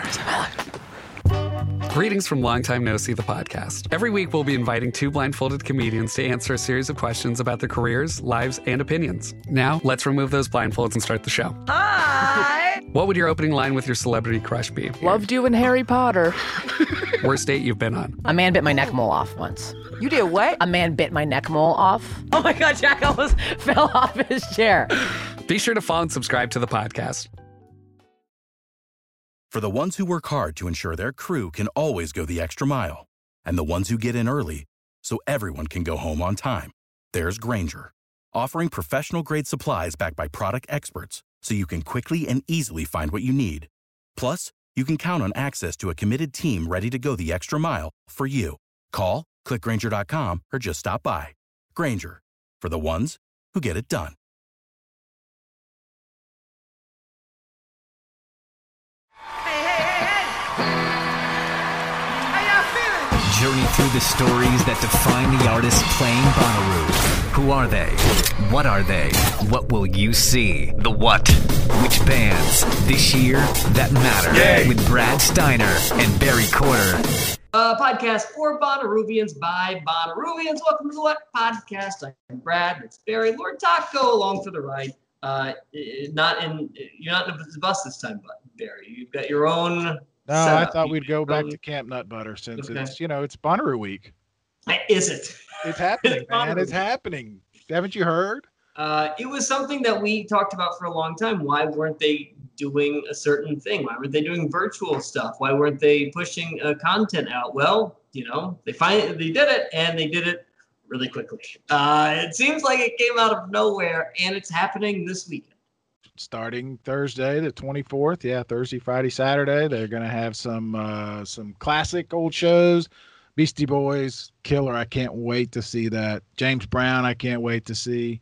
Greetings from Long Time No See, the podcast. Every week, we'll be inviting two blindfolded comedians to answer a series of questions about their careers, lives, and opinions. Now, let's remove those blindfolds and start the show. Hi! What would your opening line with your celebrity crush be? Loved you in Harry Potter. Worst date you've been on? A man bit my neck mole off once. You did what? A man bit my neck mole off. Oh my God, Jack almost fell off his chair. Be sure to follow and subscribe to the podcast. For the ones who work hard to ensure their crew can always go the extra mile, and the ones who get in early so everyone can go home on time, there's Grainger, offering professional-grade supplies backed by product experts so you can quickly and easily find what you need. Plus, you can count on access to a committed team ready to go the extra mile for you. Call, click Grainger.com, or just stop by. Grainger, for the ones who get it done. Journey through the stories that define the artists playing Bonnaroo. Who are they? What are they? What will you see? The what? Which bands? This year, that matter. Yay. With Brad Steiner and Barry Corder. Podcast for Bonnaroovians by Bonnaroovians. Welcome to the What Podcast. I'm Brad. It's Barry. Lord Taco along for the ride. You're not in the bus this time, but Barry, you've got your own. No, I thought we'd go back to Camp Nut Butter since it's Bonnaroo week. Is it? It's happening, man. It's happening. Haven't you heard? It was something that we talked about for a long time. Why weren't they doing a certain thing? Why weren't they doing virtual stuff? Why weren't they pushing content out? Well, they did it, and they did it really quickly. It seems like it came out of nowhere, and it's happening this weekend. Starting Thursday, the 24th. Yeah, Thursday, Friday, Saturday. They're going to have some classic old shows. Beastie Boys, killer. I can't wait to see that. James Brown, I can't wait to see.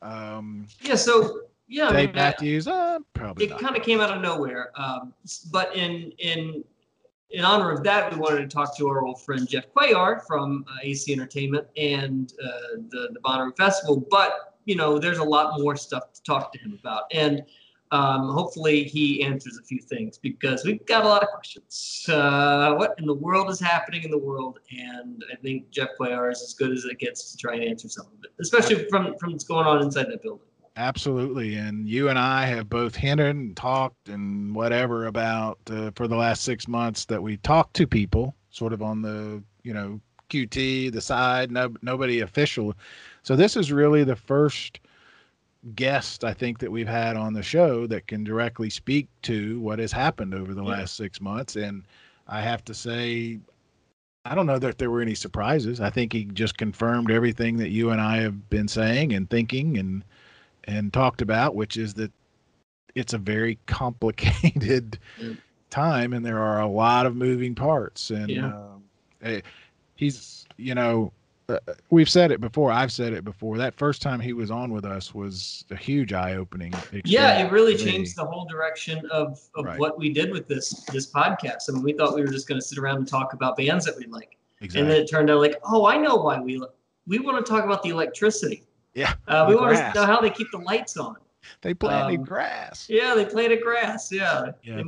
Dave Matthews, probably it kind of came out of nowhere. But in honor of that, we wanted to talk to our old friend Jeff Cuellar from AC Entertainment and the Bonnaroo Festival. But there's a lot more stuff to talk to him about. And hopefully he answers a few things because we've got a lot of questions. What in the world is happening in the world? And I think Jeff Cuellar is as good as it gets to try and answer some of it, especially from what's going on inside that building. Absolutely. And you and I have both hinted and talked and whatever about for the last 6 months that we talked to people sort of on the, QT, the side, nobody official. So this is really the first guest I think that we've had on the show that can directly speak to what has happened over the last 6 months. And I have to say, I don't know that there were any surprises. I think he just confirmed everything that you and I have been saying and thinking and talked about, which is that it's a very complicated time and there are a lot of moving parts. And he's, we've said it before. I've said it before. That first time he was on with us was a huge eye-opening experience. Yeah, it really changed the whole direction of what we did with this podcast. I mean, we thought we were just going to sit around and talk about bands that we like. Exactly. And then it turned out I know why we want to talk about the electricity. Yeah. We want to know how they keep the lights on. They planted grass. Yeah, they planted grass. Yeah. Yeah,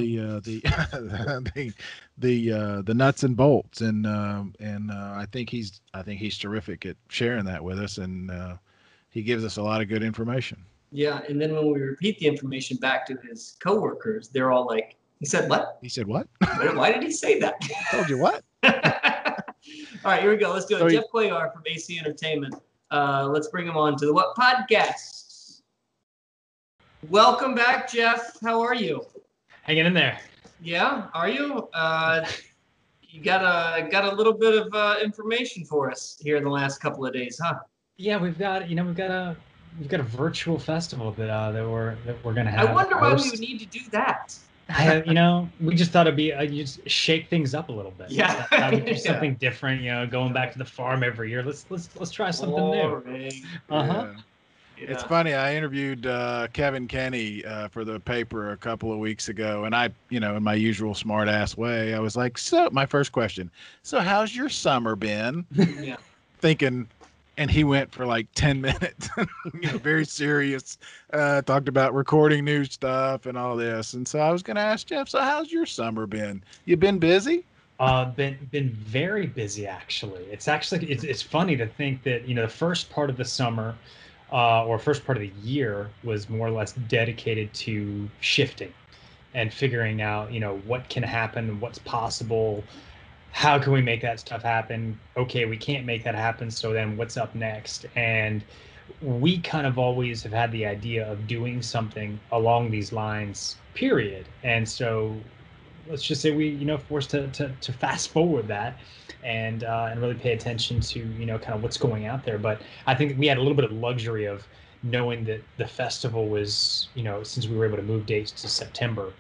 the nuts and bolts, and I think he's terrific at sharing that with us, and he gives us a lot of good information. Yeah, and then when we repeat the information back to his coworkers, they're all like, "He said what? He said what? Why did he say that?" I told you what? All right, here we go. Let's do it. Jeff Cuellar from AC Entertainment. Let's bring him on to the What Podcast. Welcome back, Jeff. How are you? Hanging in there. Yeah, are you? You got a little bit of information for us here in the last couple of days, huh? Yeah, we've got a virtual festival that we're gonna have. I wonder why we would need to do that. We just thought it'd be you just shake things up a little bit. Yeah, we do something different. Going back to the farm every year. Let's try something new. Yeah. It's funny. I interviewed Kevin Kenny for the paper a couple of weeks ago, and I, in my usual smart ass way, I was like, "So, my first question. So, how's your summer been?" Yeah. Thinking, and he went for like 10 minutes, very serious, talked about recording new stuff and all this. And so I was going to ask Jeff, so how's your summer been? You been busy? Been very busy, actually. It's funny to think that, the first part of the summer, or first part of the year was more or less dedicated to shifting and figuring out, what can happen, what's possible, how can we make that stuff happen? Okay, we can't make that happen, so then what's up next? And we kind of always have had the idea of doing something along these lines, period. And so let's just say we, forced to fast forward that and really pay attention to, kind of what's going out there. But I think we had a little bit of luxury of knowing that the festival was, since we were able to move dates to September,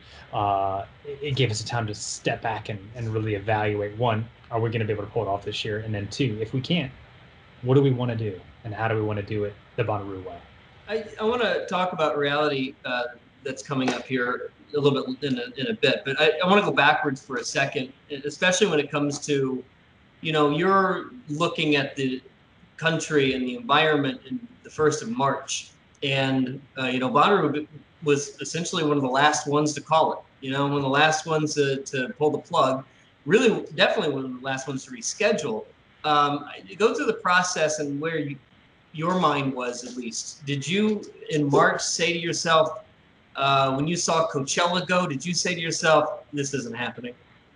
it gave us a time to step back and really evaluate, one, are we going to be able to pull it off this year? And then two, if we can't, what do we want to do? And how do we want to do it the Bonnaroo way? I want to talk about reality that's coming up here a little bit in a bit, but I want to go backwards for a second, especially when it comes to, you're looking at the country and the environment in the 1st of March. And, Bonnaroo was essentially one of the last ones to call it, one of the last ones to pull the plug, really definitely one of the last ones to reschedule. Go through the process and where your mind was, at least. Did you, in March, say to yourself, when you saw Coachella go, did you say to yourself, this isn't happening?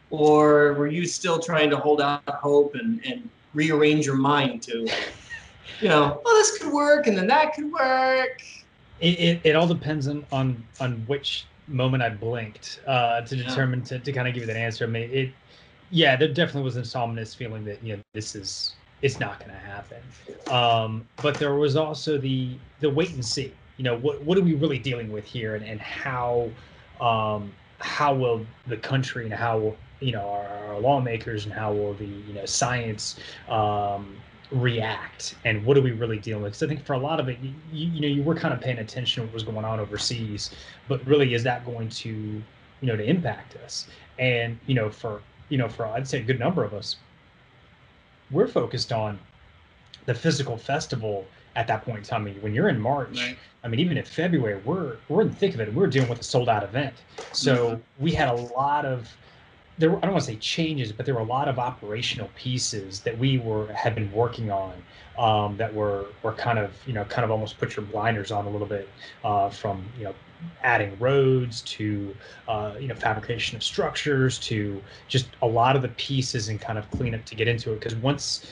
Or were you still trying to hold out hope and rearrange your mind to, well, this could work and then that could work? It all depends on which moment I blinked to determine to kind of give you that answer. I mean, there definitely was an ominous feeling that, it's not going to happen. But there was also the wait and see. What are we really dealing with here, and how will the country and how will our lawmakers and how will the science react, and what are we really dealing with? Because I think for a lot of it, you were kind of paying attention to what was going on overseas, but really, is that going to to impact us? And for I'd say a good number of us, we're focused on the physical festival at that point in time. I mean, when you're in March, right. I mean, even in February, we're in the thick of it. We're dealing with a sold out event. So we had a lot of, I don't want to say changes, but there were a lot of operational pieces that we had been working on that were kind of almost put your blinders on a little bit, from, adding roads to, fabrication of structures to just a lot of the pieces and kind of cleanup to get into it. Because once,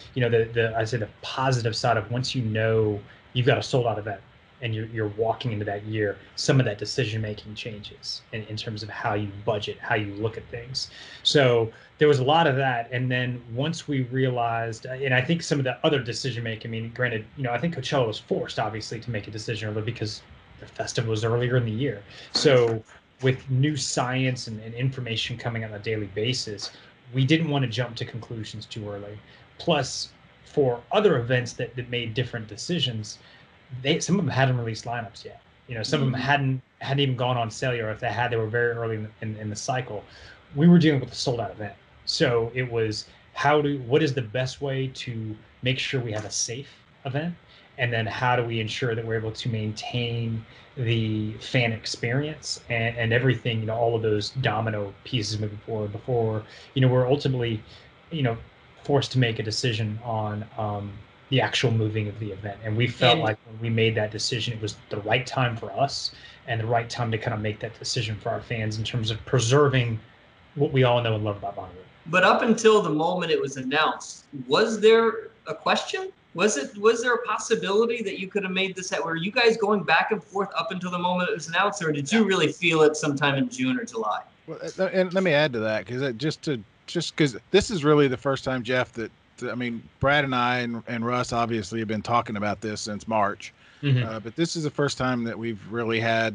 I say the positive side of once you've got a sold out event and you're walking into that year, some of that decision making changes in terms of how you budget, how you look at things. So there was a lot of that. And then once we realized, and I think some of the other decision making, I mean, granted, I think Coachella was forced obviously to make a decision early because the festival was earlier in the year. So with new science and information coming on a daily basis, we didn't want to jump to conclusions too early. Plus, for other events that made different decisions, some of them hadn't released lineups yet. Some of them hadn't even gone on sale, or if they had, they were very early in the cycle. We were dealing with a sold out event. So it was what is the best way to make sure we have a safe event? And then how do we ensure that we're able to maintain the fan experience and everything, all of those domino pieces moving forward before, we're ultimately, forced to make a decision on the actual moving of the event. And we felt like when we made that decision, it was the right time for us and the right time to kind of make that decision for our fans in terms of preserving what we all know and love about Bonnaroo. But up until the moment it was announced, was there a question? Was there a possibility that you could have made this? Were you guys going back and forth up until the moment it was announced, or did you really feel it sometime in June or July? Well, and let me add to that, because just because this is really the first time, Jeff, that Brad and I and Russ obviously have been talking about this since March, but this is the first time that we've really had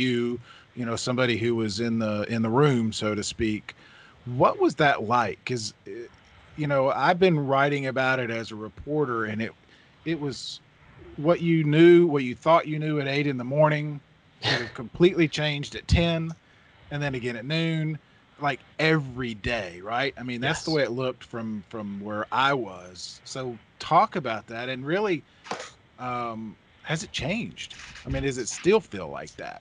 somebody who was in the room, so to speak. What was that like? Because I've been writing about it as a reporter, and it was what you thought you knew at 8 a.m. It completely changed at 10, and then again at noon, like every day, right? I mean, that's the way it looked from where I was. So talk about that, and really, has it changed? I mean, does it still feel like that?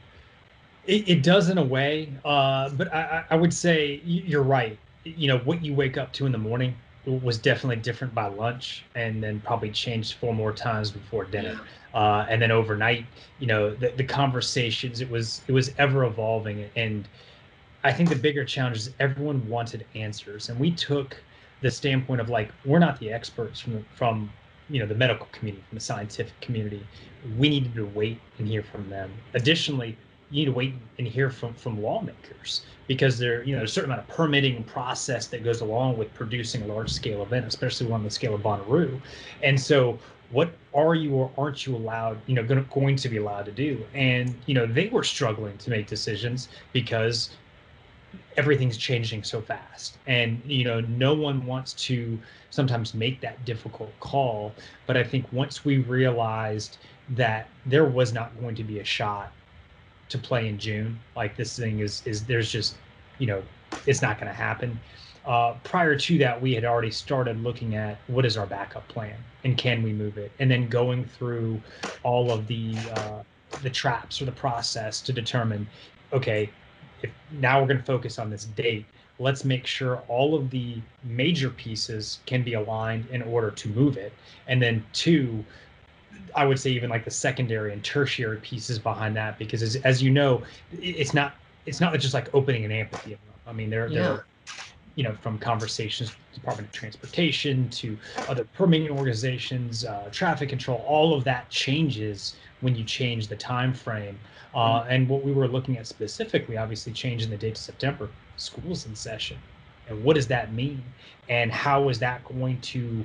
It does in a way, but I would say you're right. You know, what you wake up to in the morning was definitely different by lunch, and then probably changed 4 more times before dinner. And then overnight, you know, the conversations, it was ever evolving. And I think the bigger challenge is everyone wanted answers. And we took the standpoint of like, we're not the experts from you know, the medical community, from the scientific community. We needed to wait and hear from them. Additionally, you need to wait and hear from lawmakers, because there's a certain amount of permitting process that goes along with producing a large scale event, especially one on the scale of Bonnaroo. And so what are you or aren't you allowed, going to be allowed to do? And, they were struggling to make decisions because everything's changing so fast. And, no one wants to sometimes make that difficult call. But I think once we realized that there was not going to be a shot to play in June, like this thing is there's just, it's not going to happen. Prior to that, we had already started looking at what is our backup plan and can we move it, and then going through all of the traps or the process to determine, okay, if now we're going to focus on this date, let's make sure all of the major pieces can be aligned in order to move it. And then two, I would say even like the secondary and tertiary pieces behind that, because as you know, it's not just like opening an amphitheater. I mean, there from conversations with the Department of Transportation to other permitting organizations, traffic control, all of that changes when you change the time frame. And what we were looking at specifically, obviously changing the date to September, school's in session. And what does that mean? And how is that going to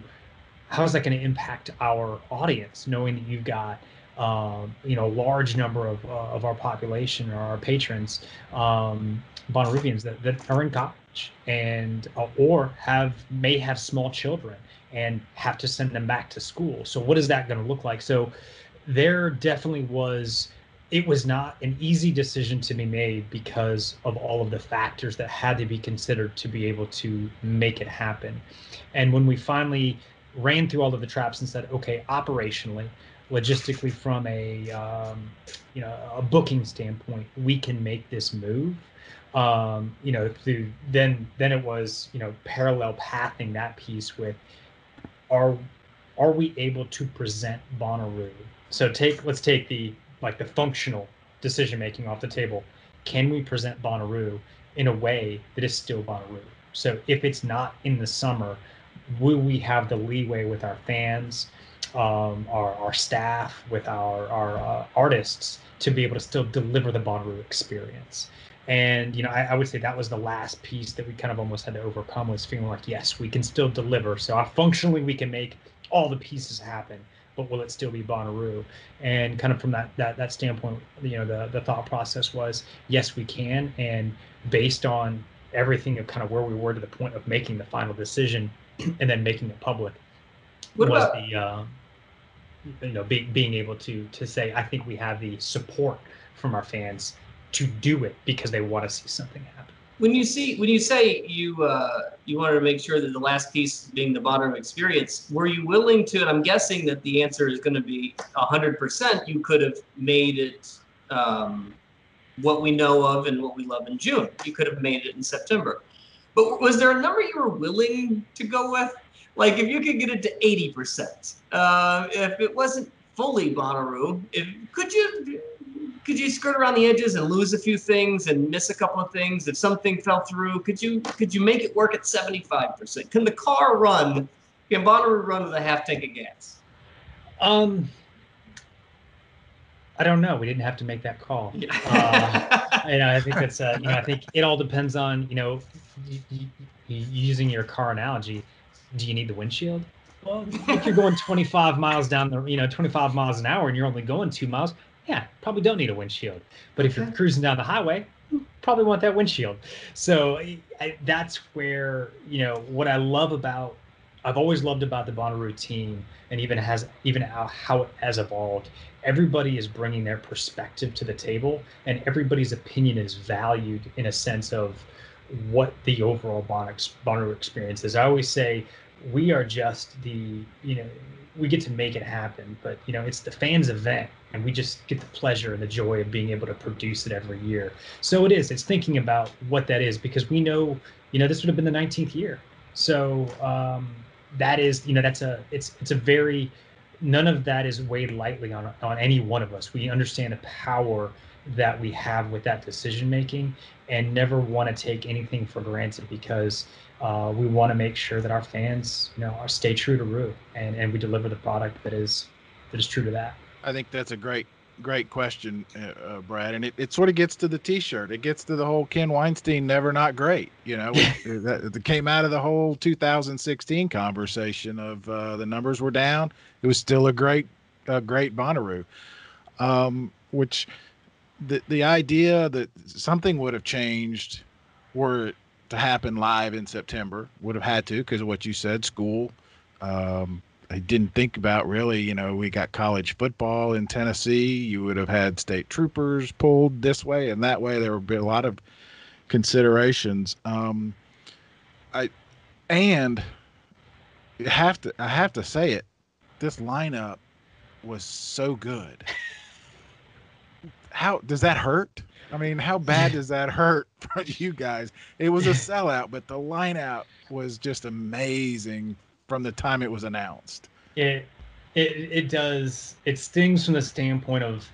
impact our audience, knowing that you've got a large number of our population or our patrons, Bonnaroovians that are in college and or may have small children and have to send them back to school. So what is that going to look like? So there definitely was. It was not an easy decision to be made because of all of the factors that had to be considered to be able to make it happen. And when we finally ran through all of the traps and said, okay, operationally, logistically, from a booking standpoint, we can make this move. Through then it was parallel pathing that piece with, are we able to present Bonnaroo? So let's take the functional decision making off the table. Can we present Bonnaroo in a way that is still Bonnaroo? So if it's not in the summer, will we have the leeway with our fans, our staff, with our artists to be able to still deliver the Bonnaroo experience? And I would say that was the last piece that we kind of almost had to overcome, was feeling like, yes, we can still deliver. So functionally, we can make all the pieces happen, but will it still be Bonnaroo? And kind of from that standpoint, the thought process was, yes, we can. And based on everything of kind of where we were to the point of making the final decision and then making it public, being able to say, I think we have the support from our fans to do it because they want to see something happen. When you say you wanted to make sure that the last piece being the Bonnaroo experience, were you willing to? And I'm guessing that the answer is going to be 100%. You could have made it what we know of and what we love in June. You could have made it in September. But was there a number you were willing to go with? Like if you could get it to 80%, if it wasn't fully Bonnaroo, could you skirt around the edges and lose a few things and miss a couple of things? If something fell through, could you make it work at 75%? Can the car run? Can Bonnaroo run with a half tank of gas? I don't know. We didn't have to make that call. I think that's I think it all depends on using your car analogy. Do you need the windshield? Well, if you're going 25 miles down 25 miles an hour and you're only going 2 miles, yeah, probably don't need a windshield. But if you're cruising down the highway, you probably want that windshield. So that's where, what I've always loved about the Bonnaroo team, and even how it has evolved. Everybody is bringing their perspective to the table, and everybody's opinion is valued in a sense of what the overall Bonnaroo experience is. I always say we are just we get to make it happen, but it's the fans' event, and we just get the pleasure and the joy of being able to produce it every year. So it's thinking about what that is, because we know, this would have been the 19th year. So that is, it's a very, none of that is weighed lightly on any one of us. We understand the power that we have with that decision making, and never want to take anything for granted, because we want to make sure that our fans, stay true to Roo, and we deliver the product that is true to that. I think that's a great question, Brad, and it sort of gets to the T-shirt. It gets to the whole Ken Weinstein never not great. That came out of the whole 2016 conversation of the numbers were down. It was still a great Bonnaroo, which the idea that something would have changed were it to happen live in September would have had to, because of what you said, school. I didn't think about really, we got college football in Tennessee. You would have had state troopers pulled this way and that way. There would be a lot of considerations. I have to say it. This lineup was so good. How does that hurt? I mean, how bad does that hurt for you guys? It was a sellout, but the lineup was just amazing from the time it was announced. It does. It stings from the standpoint of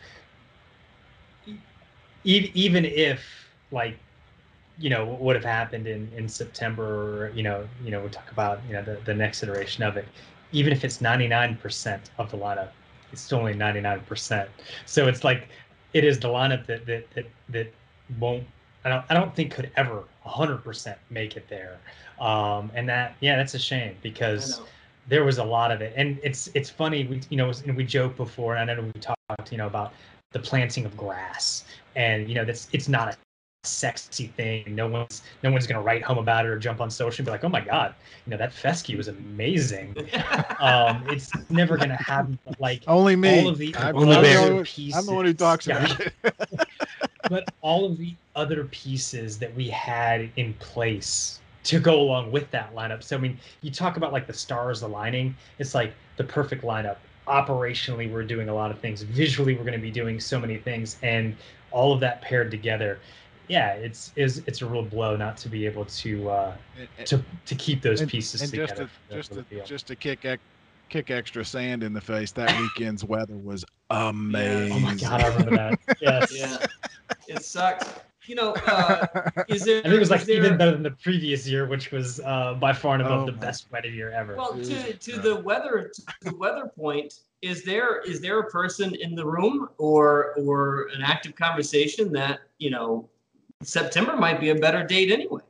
even if, like, what would have happened in September, or, we talk about, the next iteration of it. Even if it's 99% of the lineup, it's still only 99%. So it's like, it is the lineup that won't, I don't think could ever 100% make it there. And that's a shame, because there was a lot of it. And it's funny, we joked before, and I know we talked, about the planting of grass, and, it's not a sexy thing. No one's going to write home about it or jump on social and be like, oh my God, that fescue was amazing. It's never going to happen. But like, only me. All of the other pieces, I'm the one who talks about it. But all of the other pieces that we had in place to go along with that lineup. So, I mean, you talk about like the stars aligning. It's like the perfect lineup. Operationally, we're doing a lot of things. Visually, we're going to be doing so many things, and all of that paired together. Yeah, it's a real blow not to be able to keep those pieces together. Just to kick extra sand in the face. That weekend's weather was amazing. Yeah. Oh my God, I remember that. Yes. Yeah, it sucks. Is there? I think it was even better than the previous year, which was by far and above the best weather year ever. Well, to the weather point, is there a person in the room or an active conversation that September might be a better date anyway?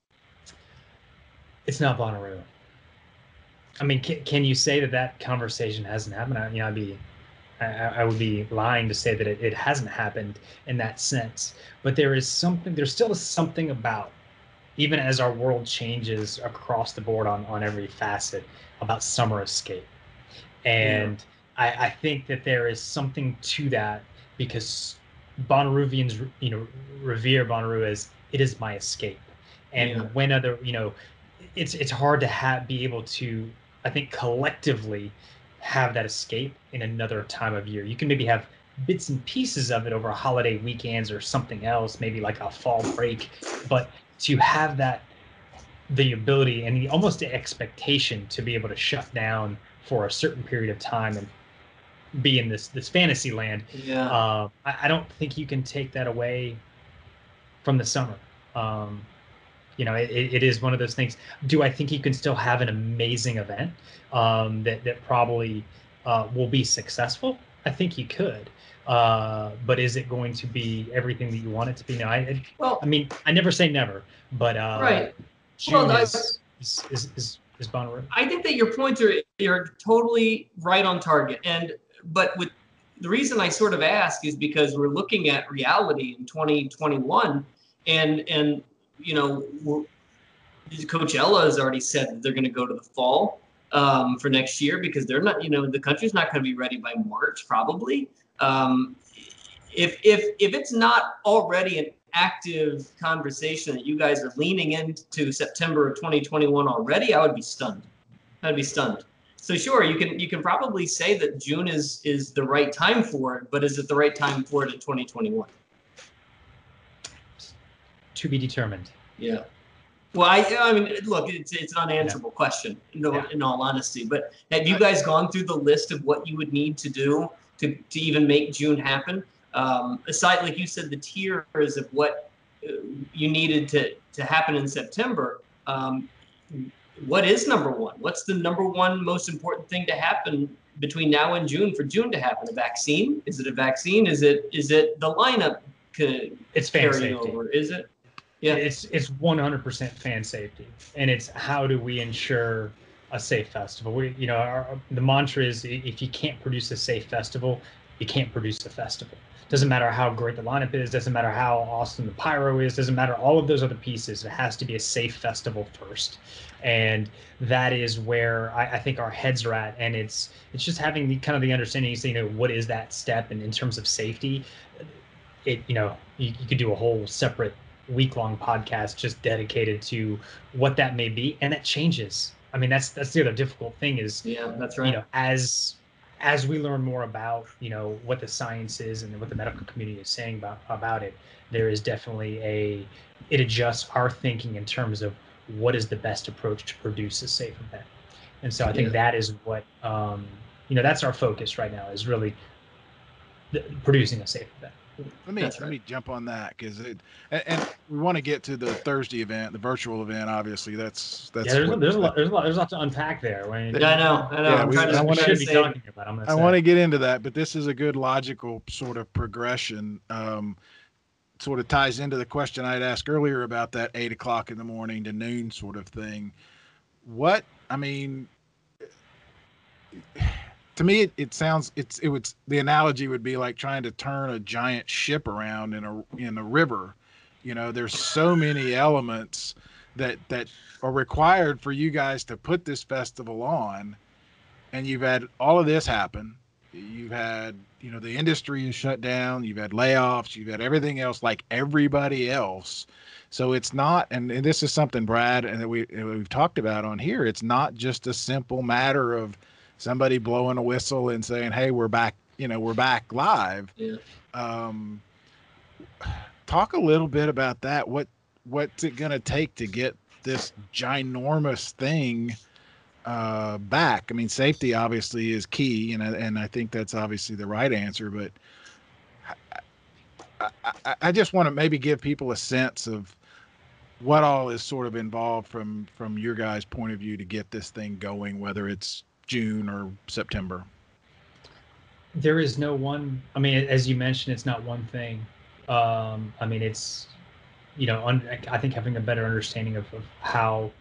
It's not Bonnaroo. I mean, can you say that conversation hasn't happened? I would be lying to say that it hasn't happened in that sense. But there still is something about, even as our world changes across the board on every facet, about summer escape. And I think that there is something to that, because Bonnaroovians, revere Bonnaroo as it is my escape. And when other, it's hard to be able to, I think, collectively have that escape in another time of year. You can maybe have bits and pieces of it over holiday weekends or something else, maybe like a fall break, but to have the ability and almost the expectation to be able to shut down for a certain period of time and be in this fantasy land. I don't think you can take that away from the summer. It is one of those things. Do I think you can still have an amazing event that probably will be successful? I think you could. But is it going to be everything that you want it to be? No. I mean, I never say never, but right. June is Bonnaroo. I think that your points are totally right on target. But with the reason I sort of ask is because we're looking at reality in 2021, and Coachella has already said that they're going to go to the fall for next year, because they're not, the country's not going to be ready by March probably. If it's not already an active conversation that you guys are leaning into September of 2021 already, I would be stunned. I'd be stunned. So sure, you can probably say that June is the right time for it, but is it the right time for it in 2021? To be determined. Yeah. Well, I mean, look, it's an unanswerable question, in all honesty. But have you guys gone through the list of what you would need to do to even make June happen? Aside, like you said, the tiers of what you needed to happen in September. What is number one? What's the number one most important thing to happen between now and June for June to happen? A vaccine? Is it a vaccine? Is it the lineup? It's fan safety. Over? Is it? Yeah, it's 100% fan safety, and it's how do we ensure a safe festival? The mantra is if you can't produce a safe festival, you can't produce a festival. Doesn't matter how great the lineup is, doesn't matter how awesome the pyro is, doesn't matter all of those other pieces. It has to be a safe festival first, and that is where I think our heads are at. And it's just having the understanding. What is that step? And in terms of safety, you could do a whole separate week-long podcast just dedicated to what that may be, and that changes. I mean, that's the other difficult thing is, that's right. As we learn more about what the science is and what the medical community is saying about it, there is definitely it adjusts our thinking in terms of what is the best approach to produce a safe event. And so I think that is what that's our focus right now, is really producing a safe event. Let me jump on that, because and we want to get to the Thursday event, the virtual event. Obviously, that's there's a lot to unpack there. I know. I want to get into that, but this is a good logical sort of progression. Sort of ties into the question I'd asked earlier about that 8 o'clock in the morning to noon sort of thing. To me, the analogy would be like trying to turn a giant ship around in a river. There's so many elements that are required for you guys to put this festival on, and you've had all of this happen. You've had, the industry is shut down. You've had layoffs. You've had everything else like everybody else. So it's not, and this is something, Brad, and that we've talked about on here. It's not just a simple matter of somebody blowing a whistle and saying, "Hey, we're back." We're back live. Yeah. Talk a little bit about that. What's it going to take to get this ginormous thing back? I mean, safety obviously is key, and I think that's obviously the right answer. But I just want to maybe give people a sense of what all is sort of involved from your guys' point of view to get this thing going, whether it's June or September. There is no one. I mean, as you mentioned, it's not one thing. I mean, it's I think having a better understanding of how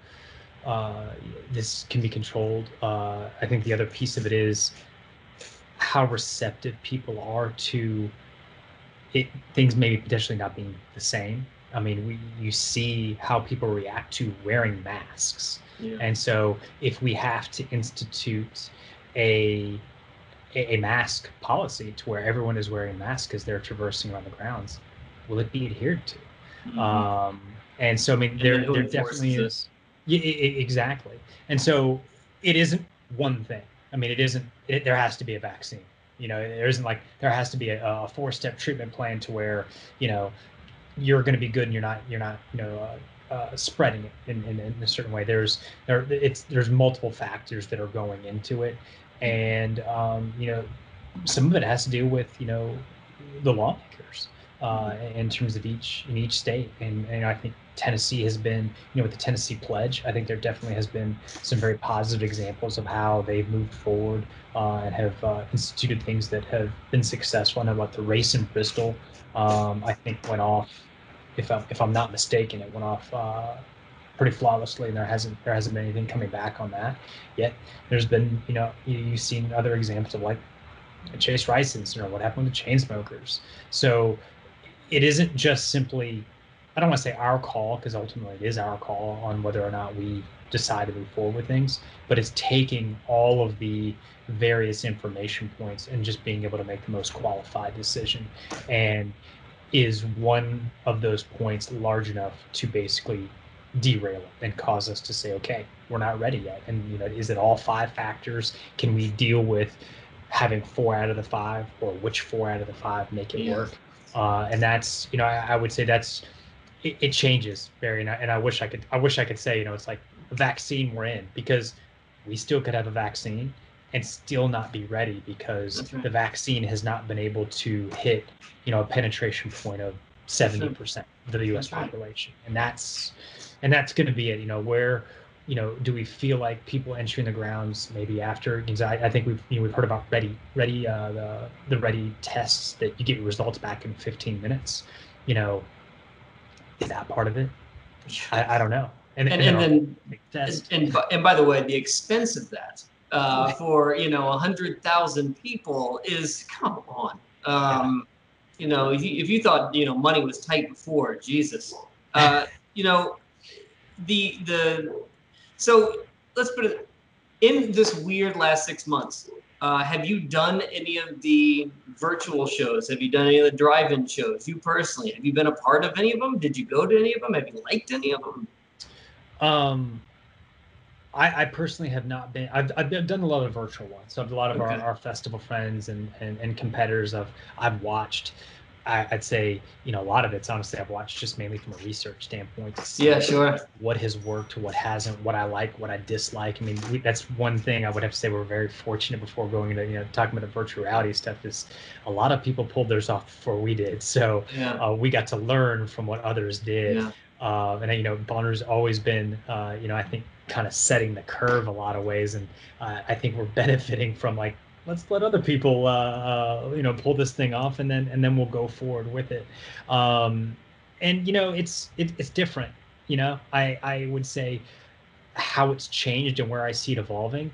this can be controlled. I think the other piece of it is how receptive people are to it. Things maybe potentially not being the same. I mean, you see how people react to wearing masks. Yeah. And so if we have to institute a mask policy to where everyone is wearing masks as they're traversing around the grounds, will it be adhered to? Mm-hmm. And so, I mean, there definitely is. Yeah, exactly. And so it isn't one thing. I mean, there has to be a vaccine. There isn't like, there has to be a 4-step treatment plan to where, you're going to be good and you're not spreading it in a certain way. There's multiple factors that are going into it, and some of it has to do with the lawmakers in terms of each state, and I think Tennessee has been, with the Tennessee Pledge, I think there definitely has been some very positive examples of how they've moved forward and have instituted things that have been successful. I know about the race in Bristol, I think went off, if I'm not mistaken, it went off pretty flawlessly, and there hasn't been anything coming back on that yet. There's been, you've seen other examples of like Chase Rice incident, or what happened with the Chainsmokers. So it isn't just simply, I don't want to say our call, because ultimately it is our call on whether or not we decide to move forward with things, but it's taking all of the various information points and just being able to make the most qualified decision. And is one of those points large enough to basically derail it and cause us to say, okay, we're not ready yet? And is it all 5 factors? Can we deal with having 4 out of the 5, or which 4 out of the 5 make it work? And that's, I would say that's it changes, Barry, and I wish I could say, it's like a vaccine we're in, because we still could have a vaccine and still not be ready, because the vaccine has not been able to hit, a penetration point of 70% of the U.S. population, and that's going to be it. Where, do we feel like people entering the grounds maybe after? Because I think we've heard about the ready tests that you get results back in 15 minutes. Is that part of it? I don't know. And by the way, the expense of that for 100,000 people is, come on. If you thought money was tight before, Jesus. So let's put it in this weird last 6 months. Have you done any of the virtual shows? Have you done any of the drive-in shows? You personally, have you been a part of any of them? Did you go to any of them? Have you liked any of them? I personally have not been. I've done a lot of virtual ones. So a lot of our festival friends and competitors I've watched. I'd say, a lot of it's honestly I've watched just mainly from a research standpoint to see what has worked, what hasn't, what I like, what I dislike. I mean, that's one thing I would have to say we're very fortunate before going into, talking about the virtual reality stuff, is a lot of people pulled theirs off before we did. So we got to learn from what others did. And Bonner's always been, I think kind of setting the curve a lot of ways. And I think we're benefiting from let's let other people, pull this thing off, and then we'll go forward with it. It's different. I would say how it's changed and where I see it evolving.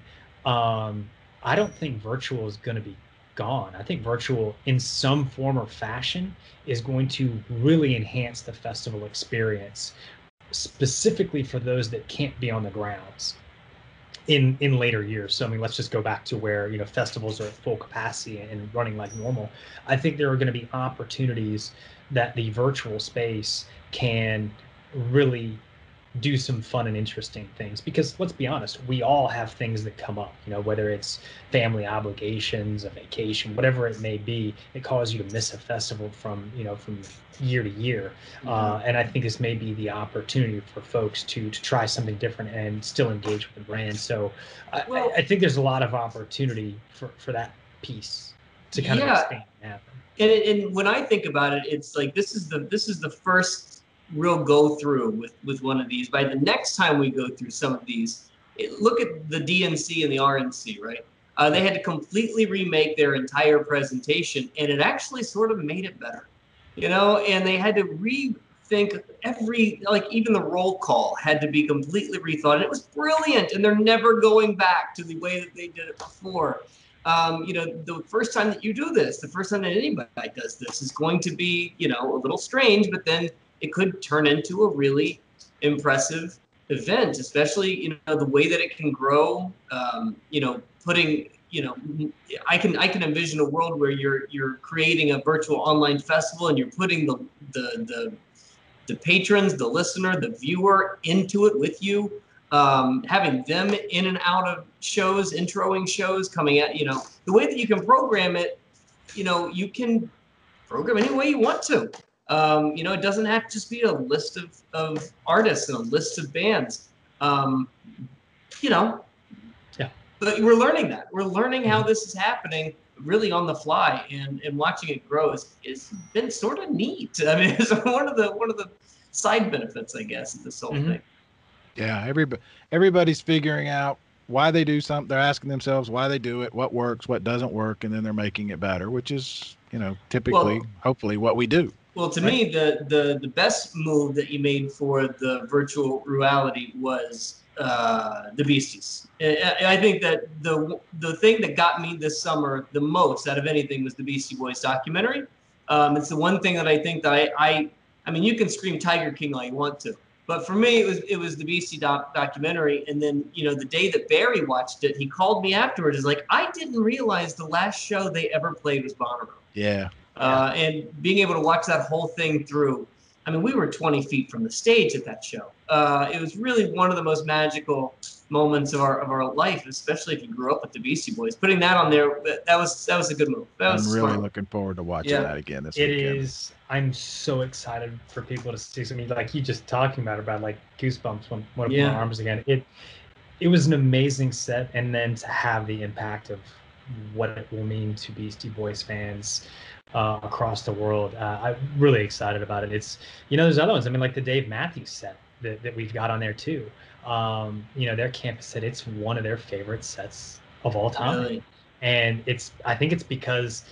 I don't think virtual is going to be gone. I think virtual in some form or fashion is going to really enhance the festival experience, specifically for those that can't be on the grounds in later years. So, let's just go back to where, festivals are at full capacity and running like normal. I think there are going to be opportunities that the virtual space can really do some fun and interesting things, because let's be honest, we all have things that come up, whether it's family obligations, a vacation, whatever it may be, it causes you to miss a festival from year to year. And I think this may be the opportunity for folks to try something different and still engage with the brand. So I think there's a lot of opportunity for that piece to kind of expand and happen. And when I think about it, it's like, this is the first real go through with one of these. By the next time we go through some of these, look at the DNC and the RNC, right? They had to completely remake their entire presentation, and it actually sort of made it better, and they had to rethink even the roll call had to be completely rethought. And it was brilliant, and they're never going back to the way that they did it before. The first time that you do this, the first time that anybody does this is going to be, a little strange, but then it could turn into a really impressive event, especially, the way that it can grow, putting, I can envision a world where you're creating a virtual online festival and you're putting the patrons, the listener, the viewer into it with you, having them in and out of shows, introing shows, coming at, the way that you can program it, you can program any way you want to. It doesn't have to just be a list of artists and a list of bands. But we're learning that. We're learning how this is happening really on the fly, and watching it grow has been sort of neat. I mean, it's one of the side benefits, I guess, of this whole thing. Yeah, everybody's figuring out why they do something. They're asking themselves why they do it, what works, what doesn't work, and then they're making it better, which is, typically, hopefully, what we do. Well, to me, the best move that you made for the virtual reality was the Beasties. I think that the thing that got me this summer the most out of anything was the Beastie Boys documentary. It's the one thing that I think that I mean, you can scream Tiger King all you want to, but for me, it was the Beastie documentary. And then, the day that Barry watched it, he called me afterwards. He's like, I didn't realize the last show they ever played was Bonnaroo. Yeah. And being able to watch that whole thing through. I mean, we were 20 feet from the stage at that show. It was really one of the most magical moments of our life, especially if you grew up with the Beastie Boys. Putting that on there, that was a good move. That was I'm really smart. looking forward to watching that again this It weekend. is. I'm so excited for people to see. I mean, like you just talking about like goosebumps when I put my arms again. It was an amazing set, and then to have the impact of what it will mean to Beastie Boys fans across the world. I'm really excited about it. It's, there's other ones. I mean, like the Dave Matthews set that we've got on there too. Their campus set, it's one of their favorite sets of all time. Really? And I think it's because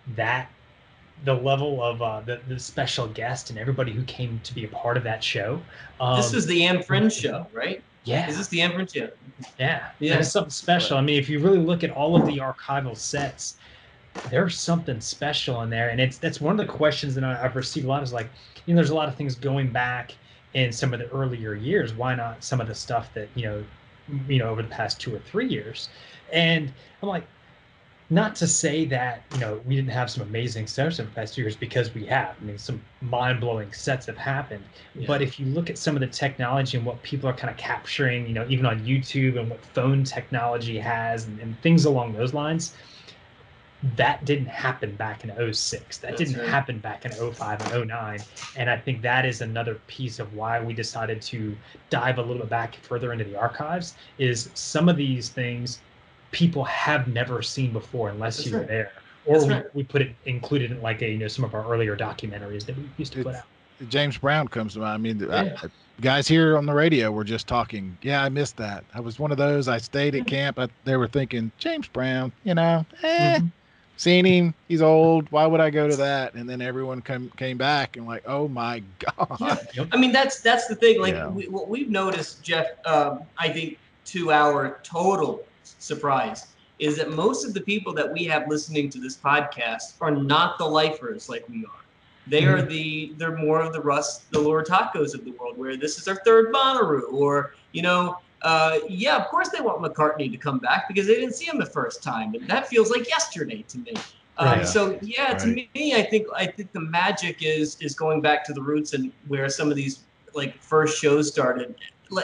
the level of the special guest and everybody who came to be a part of that show. This was the Anne Friend show, right? Yeah. Is this the Anne Friend show? Yeah. It's something special. I mean, if you really look at all of the archival sets, there's something special in there. And that's one of the questions that I've received a lot is like, there's a lot of things going back in some of the earlier years. Why not some of the stuff that, over the past 2 or 3 years? And I'm like, not to say that, we didn't have some amazing sets in the past 2 years, because we have. I mean, some mind-blowing sets have happened. Yeah. But if you look at some of the technology and what people are kind of capturing, even on YouTube, and what phone technology has and things along those lines, that didn't happen back in 06. That didn't happen back in 05 and 09. And I think that is another piece of why we decided to dive a little bit back further into the archives, is some of these things people have never seen before unless you were there. Or we included in like some of our earlier documentaries that we used to put out. James Brown comes to mind. I mean, guys here on the radio were just talking. Yeah, I missed that. I was one of those. I stayed at camp. They were thinking, James Brown, seen him. He's old. Why would I go to that? And then everyone came back and like, oh my God. Yeah. I mean, that's the thing. Like what we've noticed, Jeff, I think to our total surprise, is that most of the people that we have listening to this podcast are not the lifers like we are. They are they're more of the Lord Tacos of the world, where this is their third Bonnaroo, or, of course they want McCartney to come back because they didn't see him the first time. And that feels like yesterday to me. To me, I think the magic is going back to the roots and where some of these like first shows started.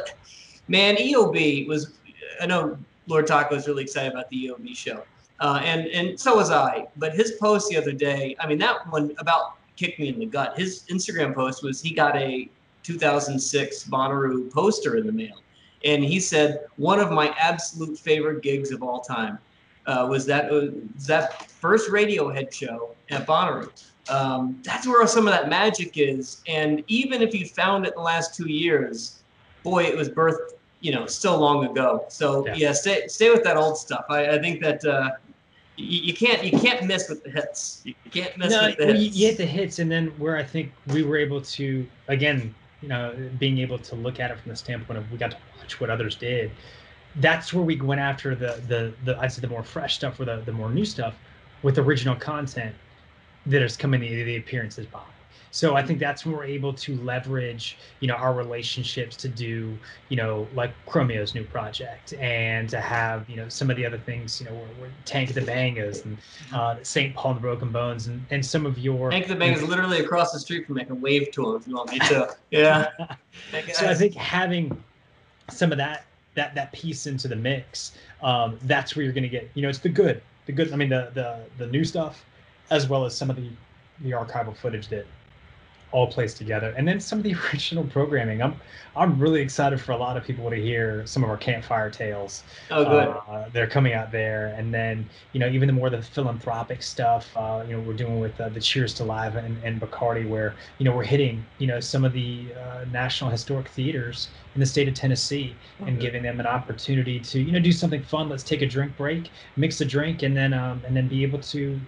Man, EOB was, I know Lord Taco is really excited about the EOB show. And so was I. But his post the other day, I mean, that one about kicked me in the gut. His Instagram post was he got a 2006 Bonnaroo poster in the mail. And he said, one of my absolute favorite gigs of all time was that first Radiohead show at Bonnaroo. That's where some of that magic is. And even if you found it in the last 2 years, boy, it was birthed, still long ago. So stay with that old stuff. I think that you can't miss with the hits. You can't miss with the hits. You hit the hits, and then where I think we were able to, again, being able to look at it from the standpoint of we got to watch what others did. That's where we went after the I'd say the more fresh stuff, or the more new stuff, with original content that is coming the appearances by. So I think that's when we're able to leverage, our relationships to do, like Chromeo's new project, and to have, some of the other things, where Tank the Bangas and St. Paul and the Broken Bones and some of your... Tank the Bangas is literally across the street from me. I can wave to him if you want me to. Yeah. So I think having some of that piece into the mix, that's where you're going to get, it's the good, I mean, the new stuff, as well as some of the archival footage that all plays together, and then some of the original programming. I'm really excited for a lot of people to hear some of our campfire tales. Oh, good. They're coming out there, and then even the more the philanthropic stuff. We're doing with the Cheers to Live and Bacardi, where we're hitting some of the national historic theaters in the state of Tennessee, and giving them an opportunity to do something fun. Let's take a drink break, mix a drink, and then be able to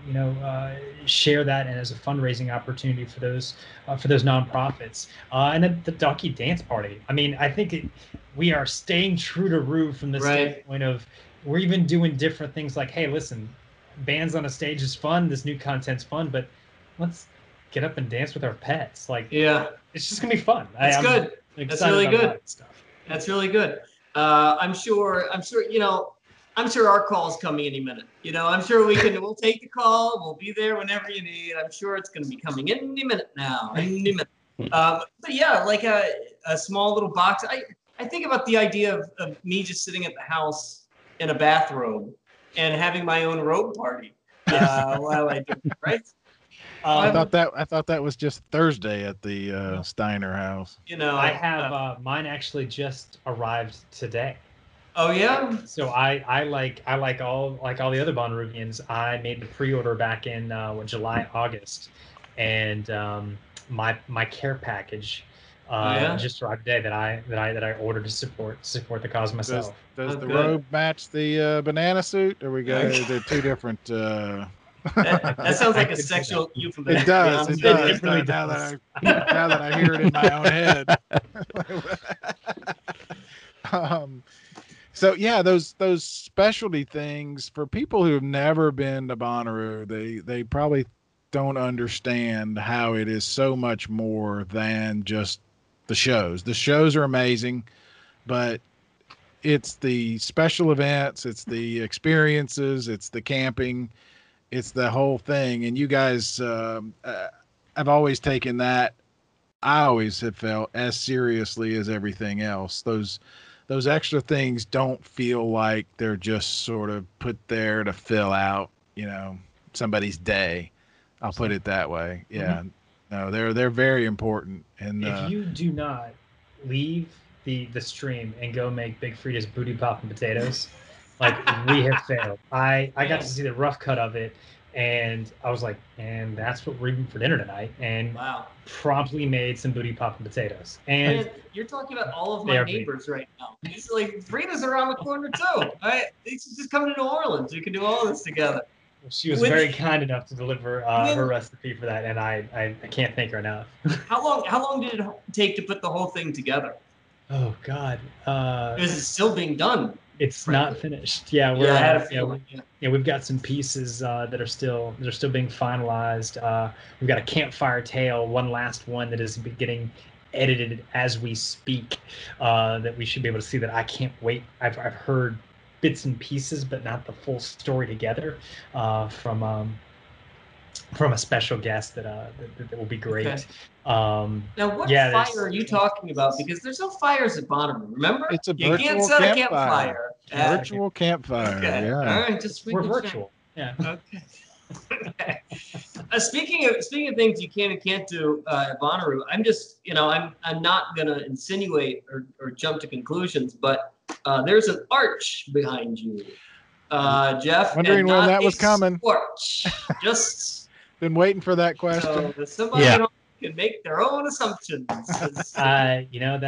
share that, and as a fundraising opportunity for those nonprofits. And then the Donkey Dance Party. I mean, I think we are staying true to root from the standpoint of we're even doing different things like, hey, listen, bands on a stage is fun. This new content's fun, but let's get up and dance with our pets. Like, it's just gonna be fun. That's good. That's really good. That's really good. I'm sure. I'm sure our call is coming any minute. I'm sure we'll take the call. We'll be there whenever you need. I'm sure it's going to be coming any minute now, any minute. But yeah, like a small little box. I think about the idea of me just sitting at the house in a bathrobe and having my own robe party while I do it, right? I thought that was just Thursday at the Steiner house. I have mine actually just arrived today. Oh yeah. So I like all the other Bonnaroovians. I made the pre-order back in July, August, and my care package just arrived today that I ordered to support the cause myself. Does the robe match the banana suit? Or they're two different. That sounds like a sexual euphemism. It does. It does. It really now does. that I hear it in my own head. So yeah, those specialty things for people who have never been to Bonnaroo, they probably don't understand how it is so much more than just the shows. The shows are amazing, but it's the special events, it's the experiences, it's the camping, it's the whole thing. And you guys, I've always taken that. I always have felt as seriously as everything else. Those extra things don't feel like they're just sort of put there to fill out, somebody's day. I'll put it that way. Yeah. No, they're very important. And if you do not leave the stream and go make Big Frida's booty popping potatoes, like we have failed. I got to see the rough cut of it, and I was like, and that's what we're eating for dinner tonight. And wow. Promptly made some booty popping potatoes. And you're talking about all of my neighbors right now. It's like Frida's around the corner too. They should just come to New Orleans. We can do all this together. She was very kind enough to deliver her recipe for that, and I can't thank her enough. How long did it take to put the whole thing together? Oh God! Is it still being done? It's not finished. Yeah, I had a feeling. We've got some pieces that are still being finalized. We've got a campfire tale, one last one that is getting edited as we speak. That we should be able to see. That I can't wait. I've heard bits and pieces, but not the full story together from a special guest that will be great. Okay. Now, what fire are you talking about? Because there's no fires at Bonnaroo. Remember, it's a you virtual can't set a campfire. Virtual campfire. Okay. Yeah. All right. We're virtual. Yeah. Okay. Okay. Speaking of things you can and can't do at Bonnaroo, I'm just I'm not gonna insinuate or jump to conclusions, but there's an arch behind you, Jeff. Wondering when that was coming. Arch. Just been waiting for that question. So somebody can make their own assumptions. That's I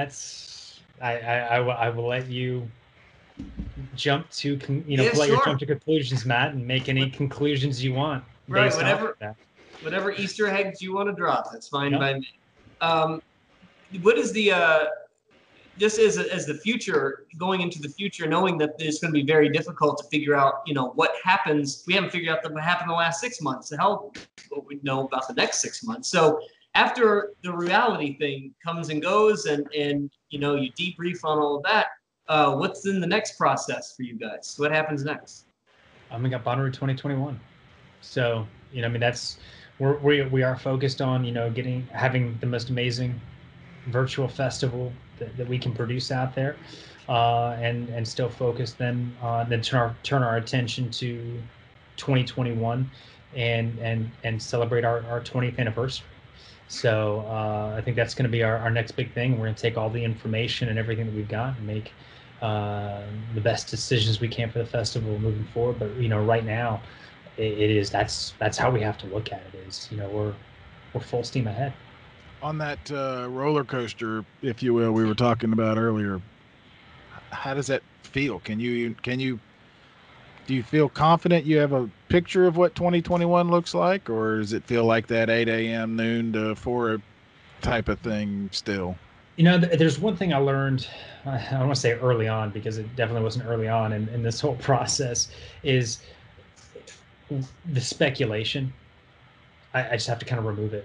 will let you jump to jump to conclusions, Matt, and make any conclusions you want. Right, whatever Easter eggs you want to drop, that's fine by me. What is the just as the future, going into the future, knowing that it's going to be very difficult to figure out, what happens. We haven't figured out what happened the last 6 months. The hell, what we know about the next 6 months. So after the reality thing comes and goes, and you debrief on all of that, what's in the next process for you guys? What happens next? We got Bonnaroo 2021. So that's we are focused on having the most amazing virtual festival that we can produce out there, and still focus then turn our attention to 2021 and celebrate our 20th anniversary. So I think that's going to be our next big thing. We're going to take all the information and everything that we've got and make the best decisions we can for the festival moving forward. But right now, that's how we have to look at it. Is we're full steam ahead. On that roller coaster, if you will, we were talking about earlier. How does that feel? Do you feel confident you have a picture of what 2021 looks like, or does it feel like that 8 a.m. noon to 4 type of thing still? There's one thing I learned, I don't want to say early on, because it definitely wasn't early on in this whole process, is the speculation. I just have to kind of remove it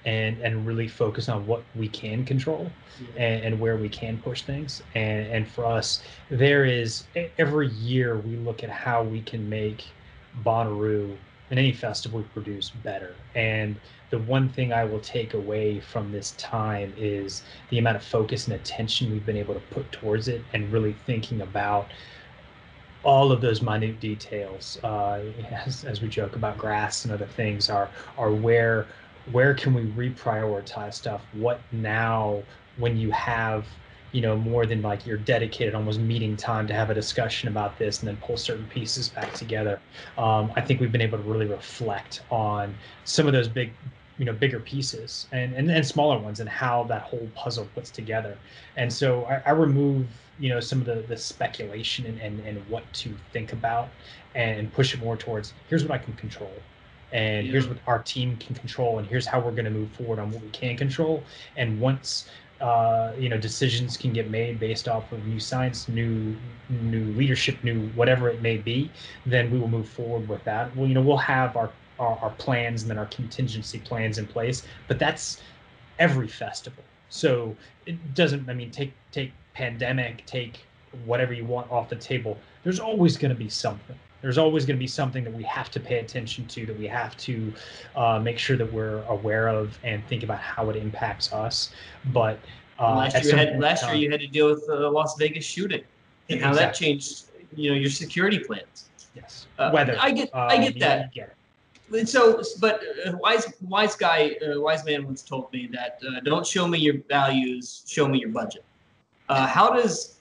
and really focus on what we can control and where we can push things. And for us, there is every year we look at how we can make Bonnaroo and any festival we produce better. And the one thing I will take away from this time is the amount of focus and attention we've been able to put towards it, and really thinking about all of those minute details, as we joke about grass and other things, are where can we reprioritize stuff? What now, when you have, you know, more than like your dedicated almost meeting time to have a discussion about this and then pull certain pieces back together. I think we've been able to really reflect on some of those bigger pieces and smaller ones, and how that whole puzzle puts together. And so I remove, you know, some of the speculation and what to think about, and push it more towards, here's what I can control, and here's what our team can control, and here's how we're going to move forward on what we can control. And once you know, decisions can get made based off of new science, new leadership, new whatever it may be, then we will move forward with that. Well, you know, we'll have our plans and then our contingency plans in place, but that's every festival. So it doesn't, I mean, take pandemic, take whatever you want off the table. There's always going to be something. There's always going to be something that we have to pay attention to, that we have to make sure that we're aware of and think about how it impacts us. But last year you had to deal with the Las Vegas shooting and how that changed, you know, your security plans. Yes. Weather. I get that. Get it. So, but wise man once told me that don't show me your values, show me your budget. How does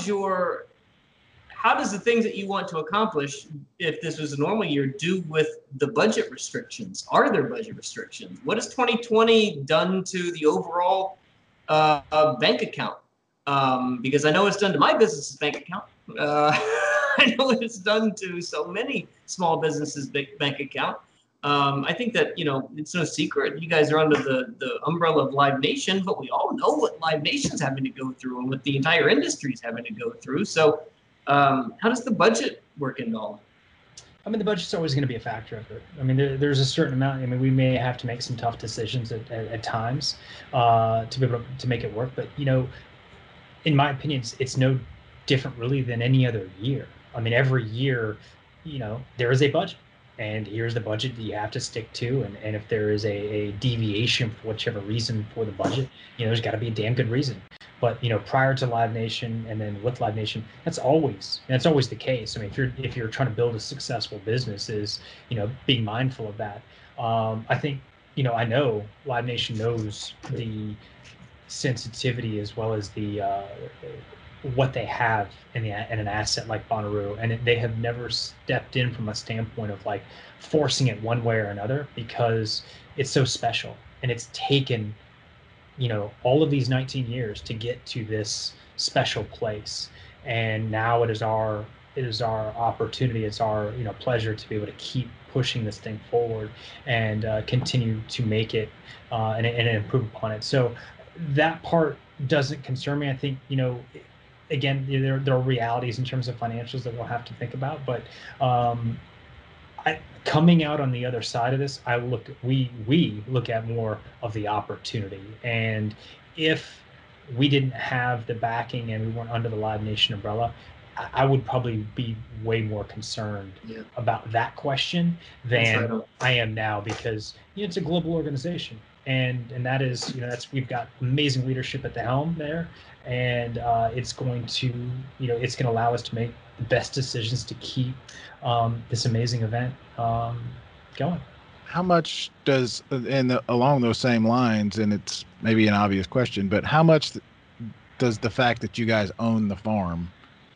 the things that you want to accomplish, if this was a normal year, do with the budget restrictions? Are there budget restrictions? What has 2020 done to the overall bank account? Because I know it's done to my business's bank account. I know it's done to so many small businesses' bank account. I think that, you know, it's no secret you guys are under the umbrella of Live Nation, but we all know what Live Nation's having to go through and what the entire industry is having to go through. So how does the budget work into all that? I mean, the budget's always going to be a factor of it. I mean, there's a certain amount. I mean, we may have to make some tough decisions at times to be able to make it work. But, you know, in my opinion, it's no different really than any other year. I mean, every year, you know, there is a budget. And here's the budget that you have to stick to. And if there is a deviation for whichever reason for the budget, you know, there's got to be a damn good reason. But, you know, prior to Live Nation and then with Live Nation, that's always the case. I mean, if you're trying to build a successful business, is, you know, being mindful of that. I think, you know, I know Live Nation knows the sensitivity as well as the what they have in an asset like Bonnaroo, and they have never stepped in from a standpoint of like forcing it one way or another, because it's so special, and it's taken, you know, all of these 19 years to get to this special place. And now it is our opportunity, it's our, you know, pleasure to be able to keep pushing this thing forward and continue to make it and improve upon it. So that part doesn't concern me. I think, you know, again, there are realities in terms of financials that we'll have to think about, but coming out on the other side of this, we look at more of the opportunity. And if we didn't have the backing and we weren't under the Live Nation umbrella, I would probably be way more concerned about that question than I am now, because, you know, it's a global organization. And that is, you know, we've got amazing leadership at the helm there, and it's going to, you know, it's going to allow us to make the best decisions to keep this amazing event going. How much does, along those same lines, and it's maybe an obvious question, but how much does the fact that you guys own the farm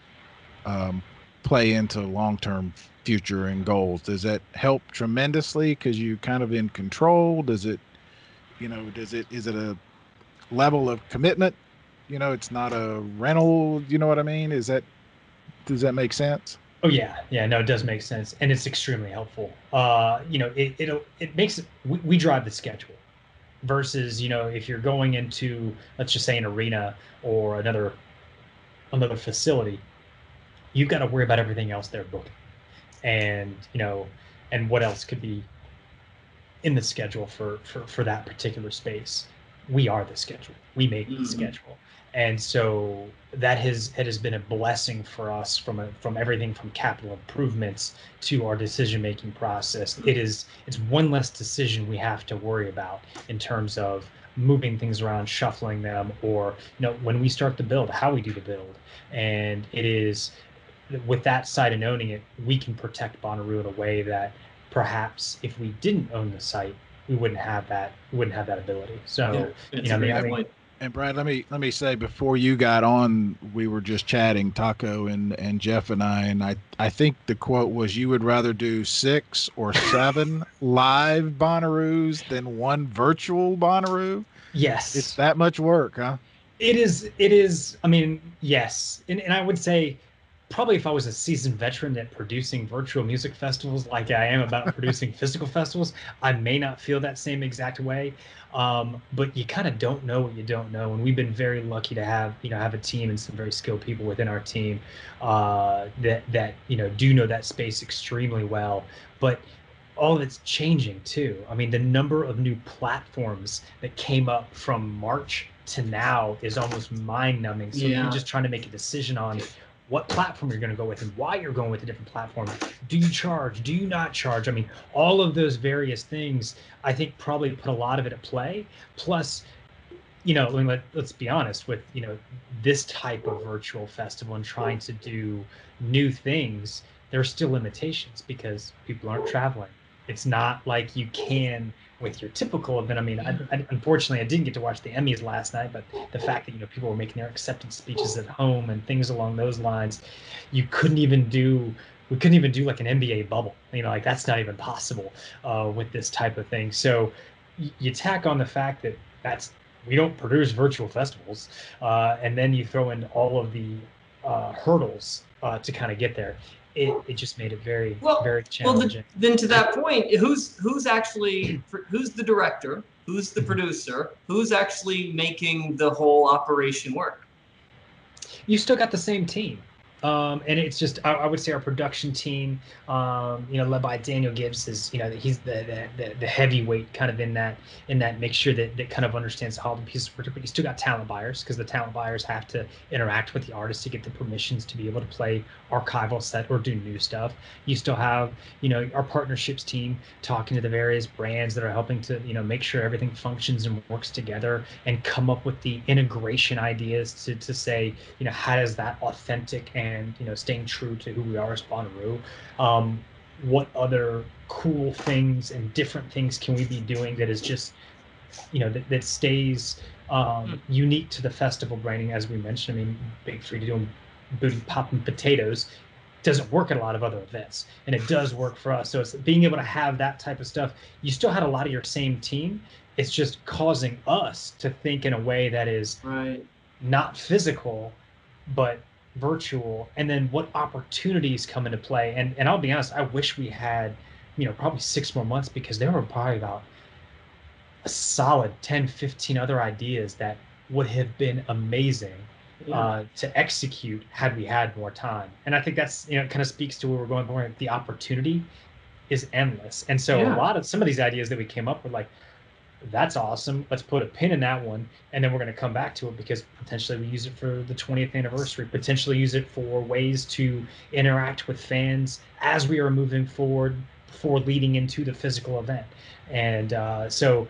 play into long-term future and goals? Does that help tremendously because you kind of in control? Does it, you know, is it a level of commitment? You know, it's not a rental, you know what I mean? Does that make sense? Oh yeah. No, it does make sense. And it's extremely helpful. You know, it makes it, we drive the schedule versus, you know, if you're going into, let's just say, an arena or another facility, you've got to worry about everything else they're booking. And, you know, and what else could be in the schedule for that particular space. We are the schedule. We make the schedule. And so that has been a blessing for us from everything from capital improvements to our decision-making process. It's one less decision we have to worry about in terms of moving things around, shuffling them, or when we start the build, how we do the build. And it is with that site and owning it, we can protect Bonnaroo in a way that perhaps if we didn't own the site, we wouldn't have that ability. So And Brad, let me say, before you got on, we were just chatting, Taco and Jeff and I think the quote was, you would rather do 6 or 7 live Bonnaroos than one virtual Bonnaroo. Yes. It's that much work, huh? It is. I mean, yes. And I would say, probably if I was a seasoned veteran at producing virtual music festivals like I am about producing physical festivals, I may not feel that same exact way. But you kind of don't know what you don't know. And we've been very lucky to have a team and some very skilled people within our team that do know that space extremely well. But all of it's changing too. I mean, the number of new platforms that came up from March to now is almost mind-numbing. So you're just trying to make a decision on what platform you're going to go with and why you're going with a different platform. Do you charge? Do you not charge? I mean, all of those various things, I think, probably put a lot of it at play. Plus, let's be honest, with this type of virtual festival and trying to do new things, there are still limitations because people aren't traveling. It's not like you can with your typical event. I mean, unfortunately, I didn't get to watch the Emmys last night, but the fact that people were making their acceptance speeches at home and things along those lines, we couldn't even do like an NBA bubble. Like that's not even possible with this type of thing. So you tack on the fact that we don't produce virtual festivals, and then you throw in all of the hurdles to kind of get there. It just made it very challenging. Well, then to that point, who's the director? Who's the producer? Who's actually making the whole operation work? You still got the same team. And it's just, I would say our production team, led by Daniel Gibbs, is, he's the heavyweight kind of in that mixture that kind of understands how the pieces work. But you still got talent buyers, because the talent buyers have to interact with the artists to get the permissions to be able to play archival set or do new stuff. You still have, our partnerships team talking to the various brands that are helping to, make sure everything functions and works together and come up with the integration ideas to say, how does that authentic and staying true to who we are as Bonnaroo. What other cool things and different things can we be doing that is just, that stays unique to the festival branding, as we mentioned. I mean, Big Free doing booty popping potatoes doesn't work at a lot of other events, and it does work for us. So it's being able to have that type of stuff. You still had a lot of your same team. It's just causing us to think in a way that is not physical, but virtual, and then what opportunities come into play. And I'll be honest, I wish we had probably 6 more months, because there were probably about a solid 10-15 other ideas that would have been amazing to execute had we had more time. And I think that's it kind of speaks to where we're going more. The opportunity is endless, and so some of these ideas that we came up with, like, that's awesome, let's put a pin in that one, and then we're going to come back to it, because potentially we use it for the 20th anniversary, potentially use it for ways to interact with fans as we are moving forward before leading into the physical event. And so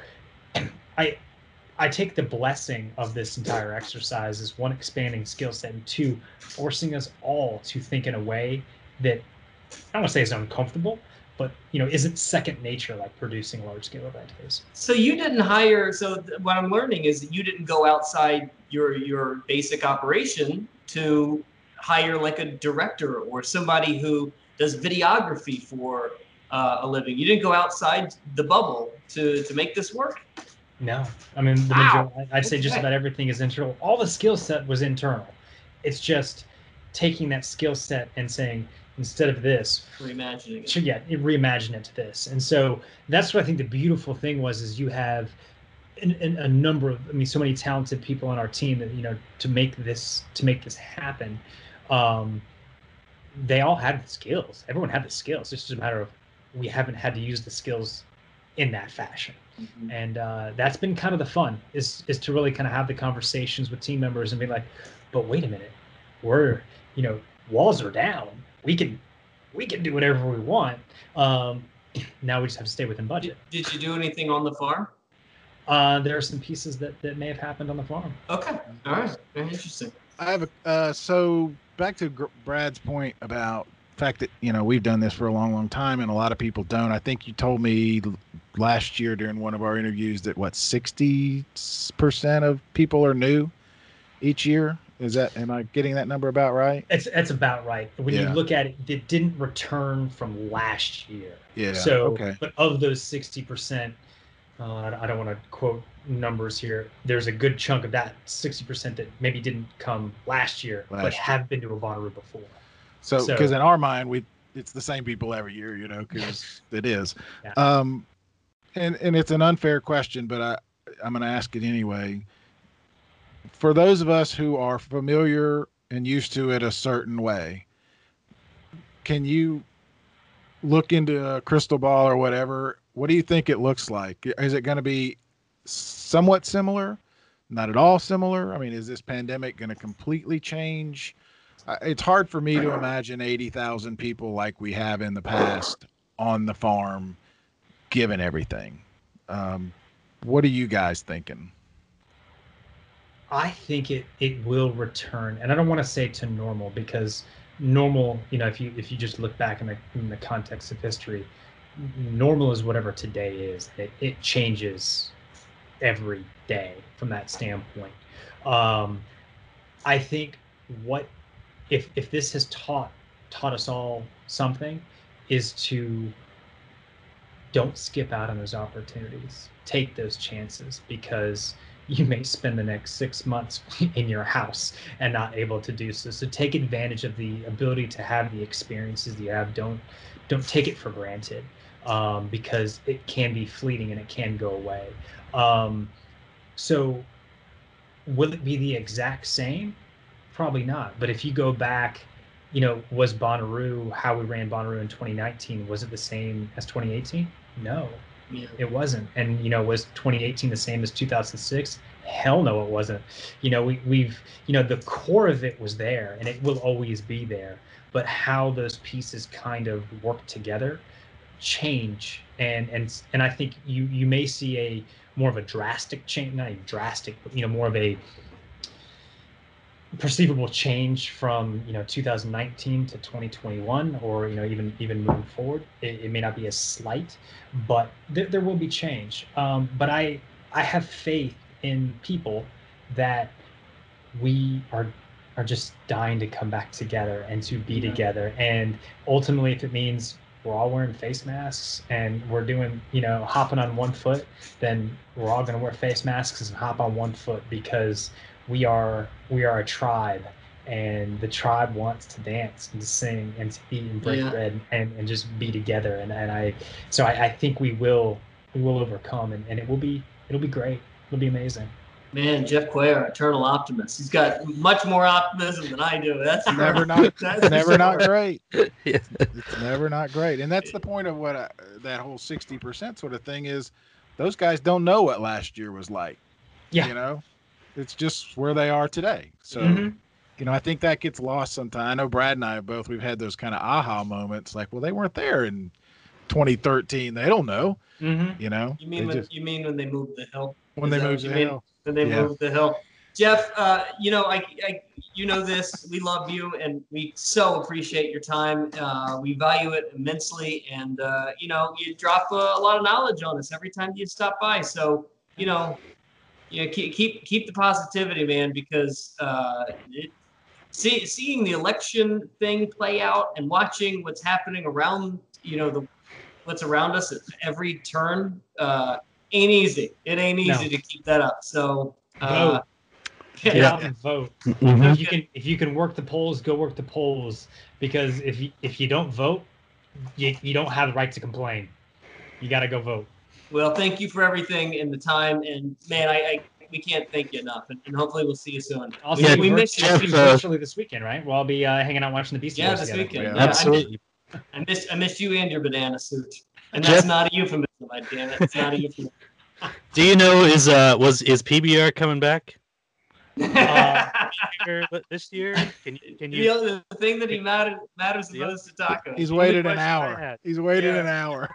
I take the blessing of this entire exercise as, one, expanding skill set, and 2, forcing us all to think in a way that, I don't want to say is uncomfortable, but isn't second nature like producing a large scale event is. So you didn't hire. So what I'm learning is that you didn't go outside your basic operation to hire like a director or somebody who does videography for a living. You didn't go outside the bubble to make this work. No, I mean, I'd say just about everything is internal. All the skill set was internal. It's just taking that skill set and saying, instead of this, reimagining it. Reimagine it to this. And so that's what I think the beautiful thing was, is you have a number of, so many talented people on our team that, to make this happen. They all had the skills. Everyone had the skills. It's just a matter of, we haven't had to use the skills in that fashion. And that's been kind of the fun is to really kind of have the conversations with team members and be like, but wait a minute, we're, walls are down. We can do whatever we want. Now we just have to stay within budget. Did you do anything on the farm? There are some pieces that may have happened on the farm. Okay. All right. Very interesting. I have so back to Brad's point about the fact that, we've done this for a long, long time and a lot of people don't. I think you told me last year during one of our interviews that 60% of people are new each year. Am I getting that number about right? It's about right. When you look at it, it didn't return from last year. Yeah. So, okay. But of those 60%, I don't want to quote numbers here. There's a good chunk of that 60% that maybe didn't come last year, but have been to a Bonnaroo before. So, because in our mind, it's the same people every year, because it is. Yeah. And it's an unfair question, but I'm going to ask it anyway. For those of us who are familiar and used to it a certain way, can you look into a crystal ball or whatever? What do you think it looks like? Is it going to be somewhat similar? Not at all similar? I mean, is this pandemic going to completely change? It's hard for me to imagine 80,000 people like we have in the past on the farm, given everything. What are you guys thinking? I think it will return, and I don't want to say to normal, because normal, if you just look back in the context of history, normal is whatever today is. It changes every day from that standpoint. I think if this has taught us all something, is to don't skip out on those opportunities. Take those chances, because you may spend the next 6 months in your house and not able to do so. So take advantage of the ability to have the experiences you have. Don't take it for granted, because it can be fleeting and it can go away. So will it be the exact same? Probably not. But if you go back, was Bonnaroo, how we ran Bonnaroo in 2019, was it the same as 2018? No. Yeah. It wasn't. And was 2018 the same as 2006? Hell no, it wasn't. We've the core of it was there, and it will always be there, but how those pieces kind of work together change, and I think you may see a more of a drastic change, not even drastic, but more of a perceivable change from 2019 to 2021, or even moving forward. It may not be as slight, but there will be change. But I have faith in people that we are just dying to come back together and to be together. And ultimately, if it means we're all wearing face masks and we're doing hopping on one foot, then we're all going to wear face masks and hop on one foot, because we are a tribe, and the tribe wants to dance and to sing and to eat and break bread and just be together. And I think we will overcome, and it'll be great. It'll be amazing. Man, Jeff Cuellar, eternal optimist. He's got much more optimism than I do. That's never not great. It's never not great. And that's the point of what that whole 60% sort of thing is. Those guys don't know what last year was like. Yeah. It's just where they are today. So, I think that gets lost sometimes. I know Brad and I we've had those kind of aha moments, like, well, they weren't there in 2013. They don't know. You mean when they moved the hill? When they moved the hill. When they moved the hill. Jeff, this. We love you, and we so appreciate your time. We value it immensely, and you drop a lot of knowledge on us every time you stop by. So, keep the positivity, man, because seeing the election thing play out and watching what's happening around, what's around us at every turn, ain't easy. It ain't easy to keep that up. So vote. Get out and vote. If you can work the polls, go work the polls, because if you don't vote, you don't have the right to complain. You got to go vote. Well, thank you for everything and the time, and man, we can't thank you enough, and hopefully we'll see you soon. Also, we miss you virtually this weekend, right? We'll all be hanging out watching the Beastie Boys this together. weekend. Absolutely. I missed you and your banana suit. And that's not a euphemism, damn it. It's not a euphemism. Do you know is PBR coming back this year? Can you? The thing that he matters the most to Taco. He's waited an hour. He's waited an hour.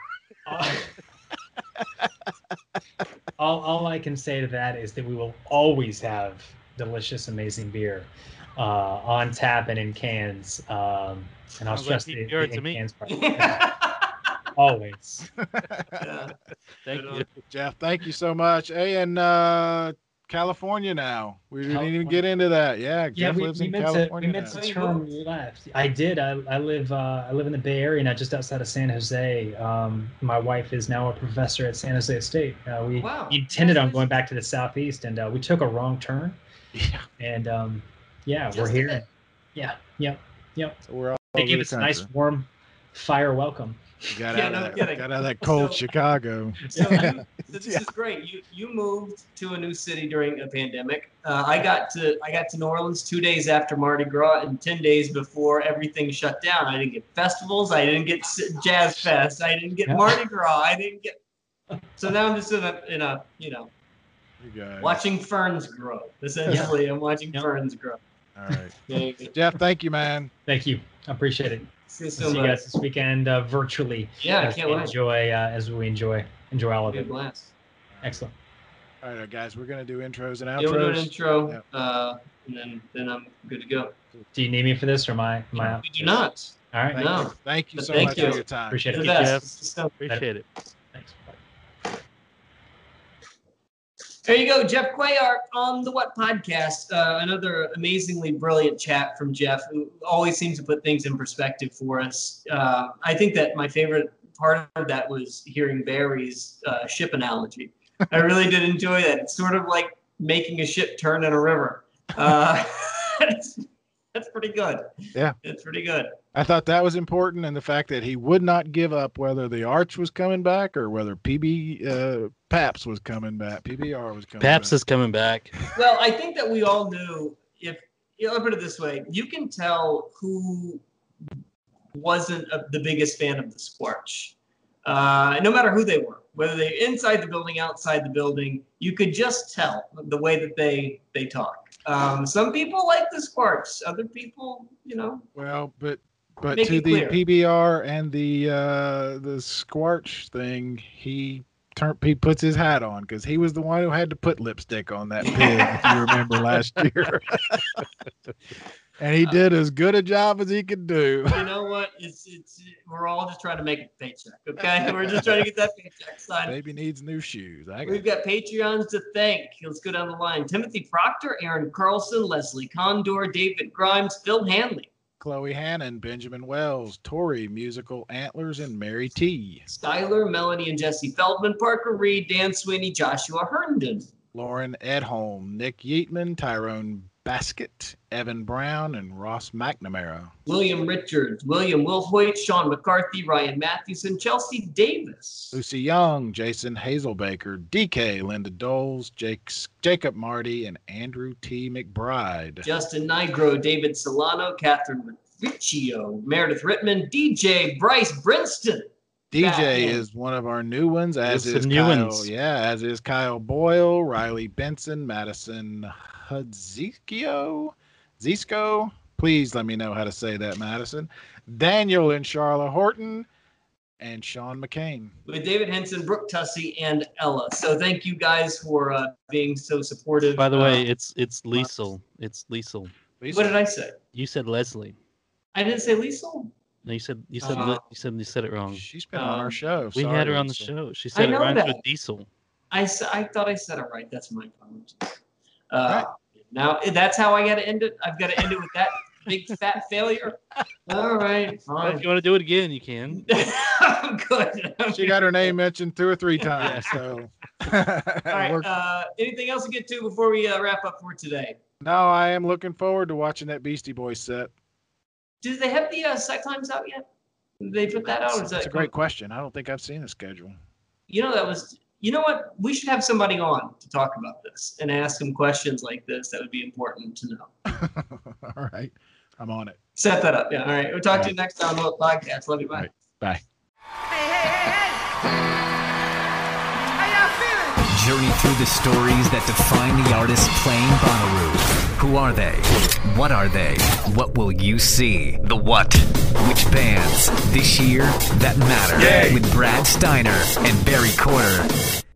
All I can say to that is that we will always have delicious, amazing beer on tap and in cans. And I'll stress the in cans part. Always. Thank you, Jeff. Thank you so much. Hey, and California now. We didn't even get into that. Yeah, Jeff lives in California. We meant to term left. I did. I live in the Bay Area now, just outside of San Jose. My wife is now a professor at San Jose State. We intended on going back to the southeast, and we took a wrong turn. Yeah. And we're here. Yeah. Yep. So we're all they gave us a nice warm fire welcome. Got out of that cold Chicago. So this is great. You moved to a new city during a pandemic. I got to New Orleans 2 days after Mardi Gras and 10 days before everything shut down. I didn't get festivals. I didn't get Jazz Fest. I didn't get Mardi Gras. I didn't get. So now I'm just in a watching ferns grow. Essentially, I'm watching ferns grow. All right, Jeff. Thank you, man. Thank you. I appreciate it. See you guys this weekend virtually. Yeah, I can't wait. As we enjoy all of it. Blast. Excellent. All right, guys, we're gonna do intros and outros. Yeah, we'll do an intro, and then I'm good to go. Do you need me for this, or am I out? We do not. All right. Thank you so much for your time. Appreciate it. Appreciate it. Thanks. There you go, Jeff Cuellar on the What Podcast. Another amazingly brilliant chat from Jeff, who always seems to put things in perspective for us. I think that my favorite part of that was hearing Barry's ship analogy. I really did enjoy that. It's sort of like making a ship turn in a river. That's pretty good. Yeah. It's pretty good. I thought that was important, and the fact that he would not give up whether the Arch was coming back or whether Pabst was coming back. PBR was coming back. Pabst is coming back. Well, I think that we all knew I'll put it this way. You can tell who wasn't the biggest fan of the Squarch. No matter who they were, whether they're inside the building, outside the building, you could just tell the way that they talk. Some people like the Squarch. Other people, Well, but to the PBR and the Squarch thing, he puts his hat on because he was the one who had to put lipstick on that pig, if you remember last year. And he did as good a job as he could do. You know what? We're all just trying to make a paycheck, okay? We're just trying to get that paycheck signed. Maybe needs new shoes. We've got Patreons to thank. Let's go down the line. Timothy Proctor, Aaron Carlson, Leslie Condor, David Grimes, Phil Hanley, Chloe Hannon, Benjamin Wells, Tori, Musical Antlers, and Mary T. Skylar, Melanie and Jesse Feldman, Parker Reed, Dan Sweeney, Joshua Herndon, Lauren Edholm, Nick Yeatman, Tyrone Baskett, Evan Brown, and Ross McNamara. William Richards, William Wilhoit, Sean McCarthy, Ryan Matthewson, Chelsea Davis, Lucy Young, Jason Hazelbaker, DK, Linda Doles, Jacob Marty, and Andrew T. McBride. Justin Nigro, David Solano, Catherine Riccio, Meredith Rittman, DJ Bryce Brinston. DJ is one of our new ones, as is Kyle. Yeah, as is Kyle Boyle, Riley Benson, Madison Zisco. Please let me know how to say that, Madison. Daniel and Charlotte Horton, and Sean McCain. With David Henson, Brooke Tussey, and Ella. So thank you guys for being so supportive. By the way, it's Liesel. It's Liesel. What did I say? You said Leslie. I didn't say Liesel. No, you said it wrong. She's been on our show. We had her on the show. She said it rhymes with diesel. I thought I said it right. That's my apologies. Right. Now that's how I got to end it. I've got to end it with that big fat failure. All right, fine. Well, if you want to do it again, you can. I'm good. She got her name mentioned 2 or 3 times. So. All right. Anything else to get to before we wrap up for today? No, I am looking forward to watching that Beastie Boys set. Do they have the set times out yet? Did they put that out? That's a great question. I don't think I've seen a schedule. You know what? We should have somebody on to talk about this and ask them questions like this. That would be important to know. All right. I'm on it. Set that up. Yeah. All right. We'll talk to you next time on the podcast. Love you. Bye. Bye. Hey, hey, hey, hey. Journey through the stories that define the artists playing Bonnaroo. Who are they? What are they? What will you see? The what? Which bands this year that matter? With Brad Steiner and Barry Corder.